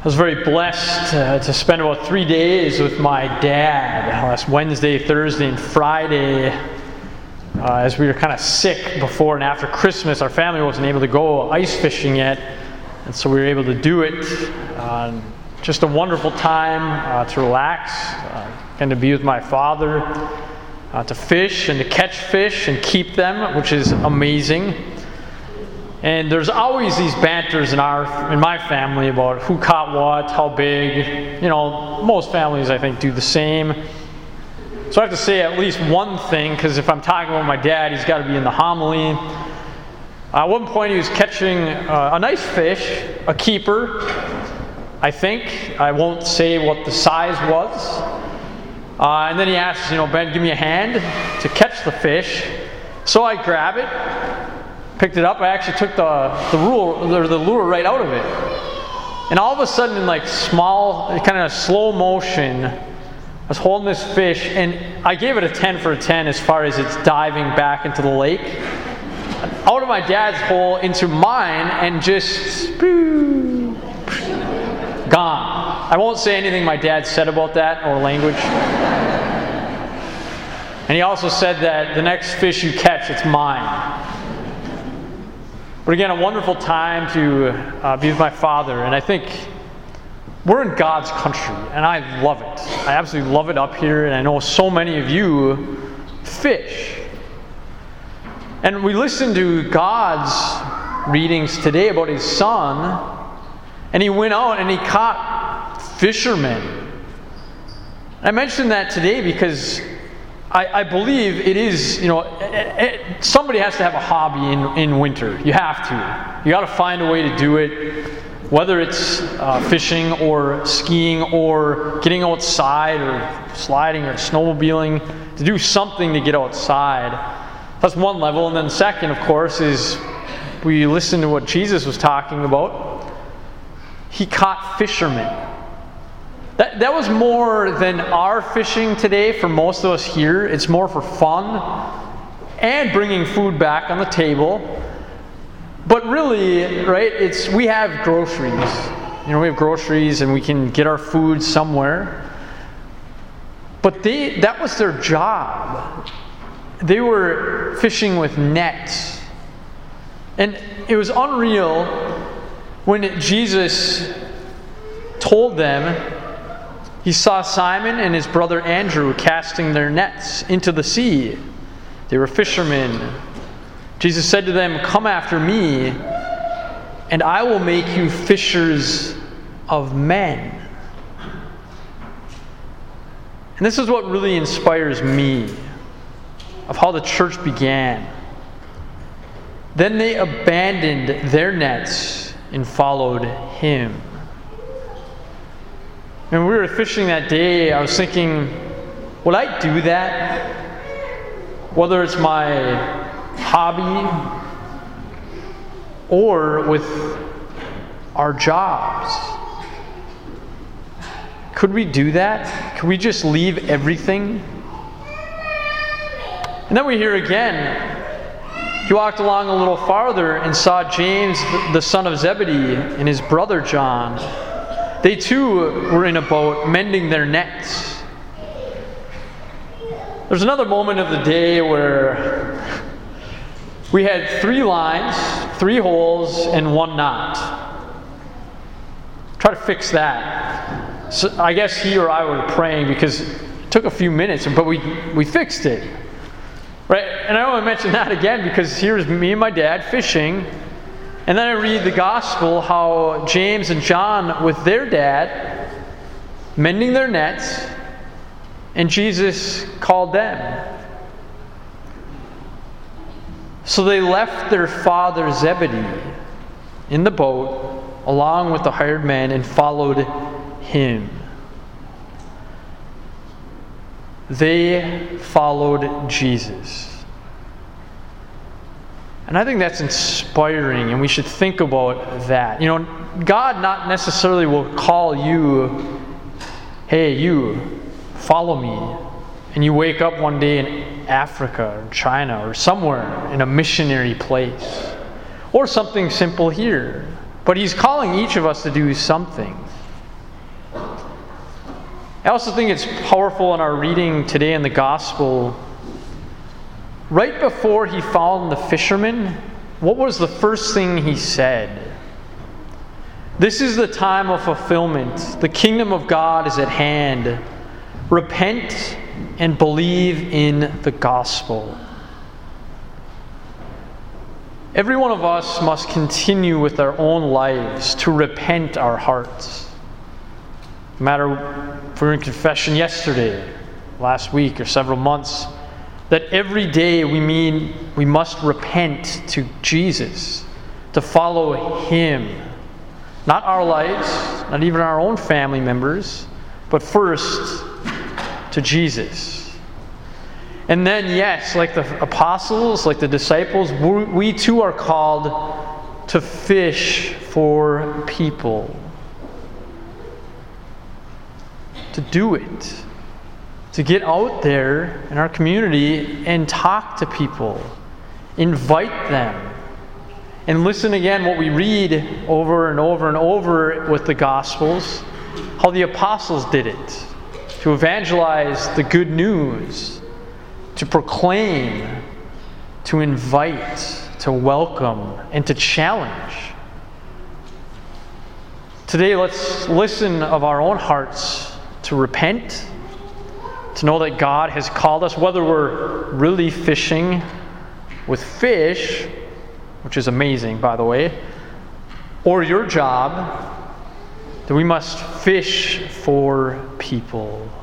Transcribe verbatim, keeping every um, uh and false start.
I was very blessed uh, to spend about three days with my dad last Wednesday, Thursday, and Friday. Uh, as we were kind of sick before and after Christmas, our family wasn't able to go ice fishing yet, and so we were able to do it. Uh, just a wonderful time uh, to relax uh, and to be with my father, uh, to fish and to catch fish and keep them, which is amazing. And there's always these banters in our in my family about who caught what, how big. You know, most families I think do the same. So I have to say at least one thing, because if I'm talking about my dad, he's got to be in the homily. At one point he was catching uh, a nice fish, a keeper, I think. I won't say what the size was. Uh, and then he asks, you know, Ben, give me a hand to catch the fish. So I grab it. Picked it up. I actually took the the lure, the lure right out of it, and all of a sudden, in like small, kind of slow motion, I was holding this fish, and I gave it a ten for a ten as far as it's diving back into the lake, out of my dad's hole into mine, and just gone. I won't say anything my dad said about that or language. And he also said that the next fish you catch, it's mine. But again, a wonderful time to uh, be with my father, and I think we're in God's country, and I love it. I absolutely love it up here, and I know so many of you fish. And we listened to God's readings today about His Son, and He went out and He caught fishermen. I mentioned that today because I, I believe it is, you know, it, it, somebody has to have a hobby in, in winter. You have to. You got to find a way to do it, whether it's uh, fishing or skiing or getting outside or sliding or snowmobiling, to do something to get outside. That's one level. And then second, of course, is we listen to what Jesus was talking about. He caught fishermen. That, that was more than our fishing today for most of us here. It's more for fun and bringing food back on the table. But really, right, it's we have groceries. You know, we have groceries and we can get our food somewhere. But they that was their job. They were fishing with nets. And it was unreal when Jesus told them. He saw Simon and his brother Andrew casting their nets into the sea. They were fishermen. Jesus said to them, "Come after me, and I will make you fishers of men." And this is what really inspires me of how the church began. Then they abandoned their nets and followed Him. When we were fishing that day, I was thinking, would I do that? Whether it's my hobby or with our jobs. Could we do that? Could we just leave everything? And then we hear again, he walked along a little farther and saw James, the son of Zebedee, and his brother John. They too were in a boat, mending their nets. There's another moment of the day where we had three lines, three holes, and one knot. Try to fix that. So I guess he or I were praying because it took a few minutes, but we we fixed it. Right? And I want to mention that again because here's me and my dad fishing. And then I read the gospel how James and John with their dad mending their nets, and Jesus called them. So they left their father Zebedee in the boat along with the hired men and followed him. They followed Jesus. And I think that's inspiring, and we should think about that. You know, God not necessarily will call you, hey, you, follow me. And you wake up one day in Africa or China or somewhere in a missionary place. Or something simple here. But He's calling each of us to do something. I also think it's powerful in our reading today in the gospel. Right before he found the fishermen, what was the first thing he said? This is the time of fulfillment. The kingdom of God is at hand. Repent and believe in the gospel. Every one of us must continue with our own lives to repent our hearts. No matter if we were in confession yesterday, last week, or several months, that every day we mean we must repent to Jesus, to follow Him. Not our lives, not even our own family members, but first to Jesus. And then, yes, like the apostles, like the disciples, we too are called to fish for people. To do it. To get out there in our community and talk to people. Invite them. And listen again what we read over and over and over with the Gospels, how the apostles did it. To evangelize the good news, to proclaim, to invite, to welcome, and to challenge. Today, let's listen of our own hearts to repent, to know that God has called us, whether we're really fishing with fish, which is amazing, by the way, or your job, that we must fish for people.